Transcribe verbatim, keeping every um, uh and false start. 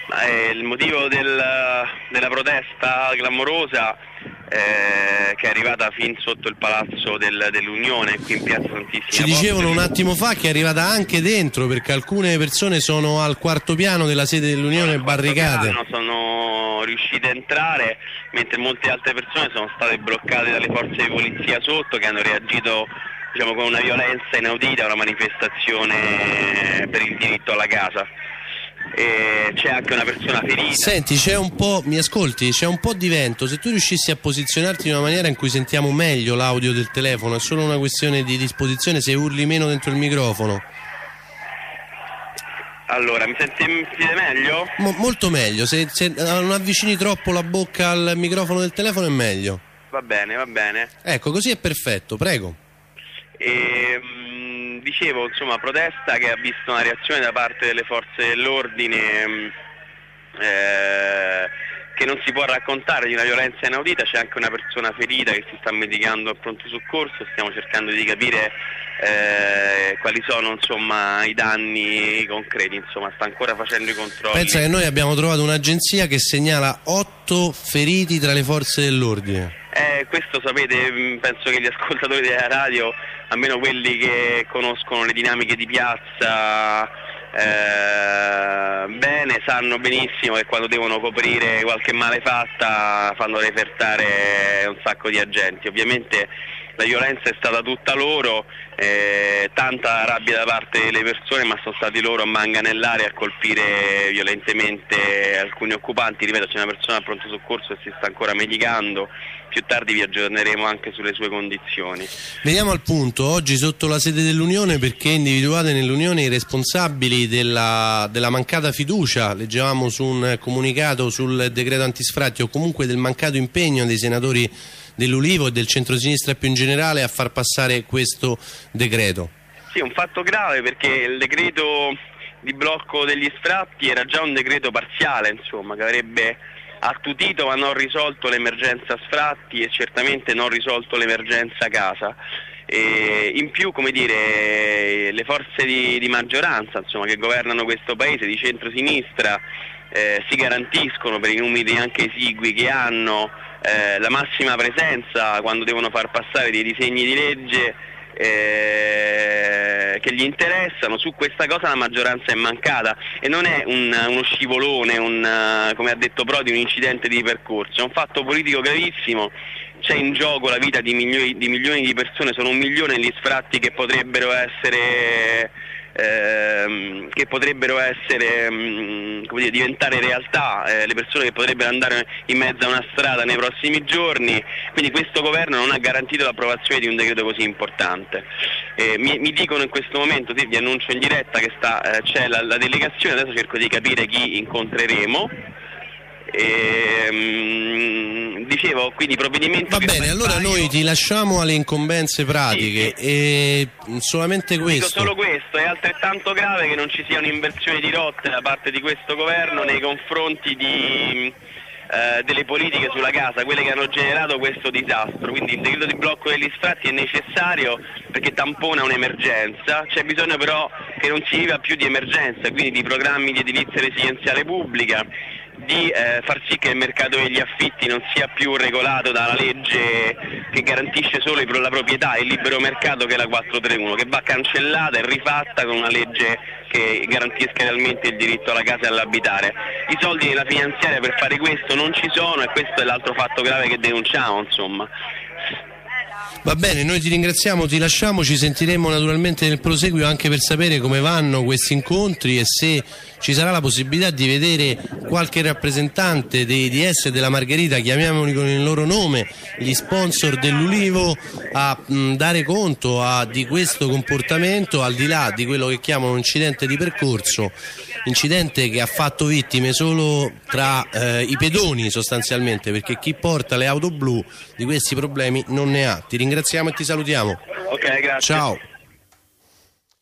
Eh, il motivo del, della protesta clamorosa eh, che è arrivata fin sotto il palazzo del, dell'Unione, qui in piazza Santissima. Ci dicevano un attimo fa che è arrivata anche dentro, perché alcune persone sono al quarto piano della sede dell'Unione barricate. Piano, sono riuscite a entrare, mentre molte altre persone sono state bloccate dalle forze di polizia sotto, che hanno reagito, diciamo, con una violenza inaudita a una manifestazione per il diritto alla casa. E c'è anche una persona ferita. Senti, c'è un po', mi ascolti, c'è un po' di vento. Se tu riuscissi a posizionarti in una maniera in cui sentiamo meglio l'audio del telefono, è solo una questione di disposizione, se urli meno dentro il microfono. Allora, mi sentite meglio? Mo- molto meglio, se, se non avvicini troppo la bocca al microfono del telefono è meglio. Va bene, va bene. Ecco, così è perfetto, prego. E, mh, dicevo, insomma, protesta che ha visto una reazione da parte delle forze dell'ordine mh, eh, che non si può raccontare, di una violenza inaudita. C'è anche una persona ferita che si sta medicando al pronto soccorso. Stiamo cercando di capire eh, quali sono, insomma, i danni concreti. Insomma, sta ancora facendo i controlli. Pensa che noi abbiamo trovato un'agenzia che segnala otto feriti tra le forze dell'ordine. Eh, questo sapete, penso che gli ascoltatori della radio, almeno quelli che conoscono le dinamiche di piazza eh, bene, sanno benissimo che quando devono coprire qualche malefatta fanno refertare un sacco di agenti. Ovviamente la violenza è stata tutta loro, eh, tanta rabbia da parte delle persone, ma sono stati loro a manganellare, a colpire violentemente alcuni occupanti. Ripeto, c'è una persona al pronto soccorso e si sta ancora medicando. Più tardi vi aggiorneremo anche sulle sue condizioni. Veniamo al punto. Oggi sotto la sede dell'Unione, perché individuate nell'Unione i responsabili della, della mancata fiducia, leggevamo su un comunicato sul decreto antisfratti, o comunque del mancato impegno dei senatori dell'Ulivo e del centrosinistra più in generale a far passare questo decreto. Sì, un fatto grave, perché il decreto di blocco degli sfratti era già un decreto parziale, insomma, che avrebbe attutito ma non risolto l'emergenza sfratti e certamente non risolto l'emergenza casa. E in più, come dire, le forze di, di maggioranza, insomma, che governano questo paese, di centrosinistra, eh, si garantiscono, per i numeri anche esigui che hanno, eh, la massima presenza quando devono far passare dei disegni di legge eh, che gli interessano. Su questa cosa la maggioranza è mancata, e non è un, uno scivolone, un, come ha detto Prodi, un incidente di percorso, è un fatto politico gravissimo. C'è in gioco la vita di milioni di, milioni di persone, sono un milione gli sfratti che potrebbero essere ehm, che potrebbero essere mh, come dire, diventare realtà, eh, le persone che potrebbero andare in mezzo a una strada nei prossimi giorni. Quindi questo governo non ha garantito l'approvazione di un decreto così importante. Eh, mi, mi dicono in questo momento, sì, vi annuncio in diretta che sta, eh, c'è la, la delegazione, adesso cerco di capire chi incontreremo. E, mh, dicevo, quindi provvedimenti. Va bene, allora noi ti lasciamo alle incombenze pratiche. Sì, sì. E solamente questo. Dico solo questo, è altrettanto grave che non ci sia un'inversione di rotte da parte di questo governo nei confronti di eh, delle politiche sulla casa, quelle che hanno generato questo disastro. Quindi il decreto di blocco degli sfratti è necessario perché tampona un'emergenza, c'è bisogno però che non si viva più di emergenza, quindi di programmi di edilizia residenziale pubblica, di eh, far sì che il mercato degli affitti non sia più regolato dalla legge che garantisce solo la proprietà e il libero mercato, che è la quattrocentotrentuno, che va cancellata e rifatta con una legge che garantisca realmente il diritto alla casa e all'abitare. I soldi nella finanziaria per fare questo non ci sono, e questo è l'altro fatto grave che denunciamo, insomma. Va bene, noi ti ringraziamo, ti lasciamo, ci sentiremo naturalmente nel proseguio anche per sapere come vanno questi incontri e se ci sarà la possibilità di vedere qualche rappresentante dei D S della Margherita, chiamiamoli con il loro nome, gli sponsor dell'Ulivo, a mh, dare conto a, di questo comportamento, al di là di quello che chiamano incidente di percorso, incidente che ha fatto vittime solo tra eh, i pedoni sostanzialmente, perché chi porta le auto blu di questi problemi non ne ha. Ti ringraziamo e ti salutiamo. Ok, grazie. Ciao.